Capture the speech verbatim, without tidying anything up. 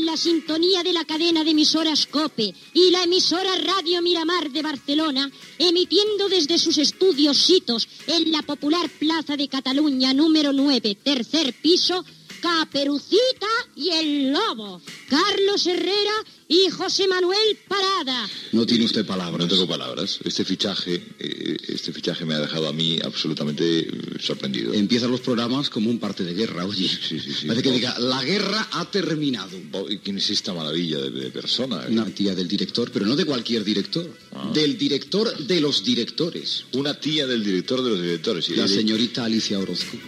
la sintonía de la cadena de emisoras COPE y la emisora Radio Miramar de Barcelona, emitiendo desde sus estudios sitos en la popular Plaza de Cataluña número nueve, tercer piso, Caperucita y el Lobo, Carlos Herrera y José Manuel Parada. No tiene usted palabras. No tengo palabras. Este fichaje, eh, este fichaje me ha dejado a mí absolutamente eh, sorprendido. Empiezan los programas como un parte de guerra, oye. Sí, sí, sí. Parece que diga, la guerra ha terminado. Oh, ¿y quién es esta maravilla de, de persona? Una tía del director, pero no de cualquier director. Ah. Del director de los directores. Una tía del director de los directores. Y La de- señorita Alicia Orozco.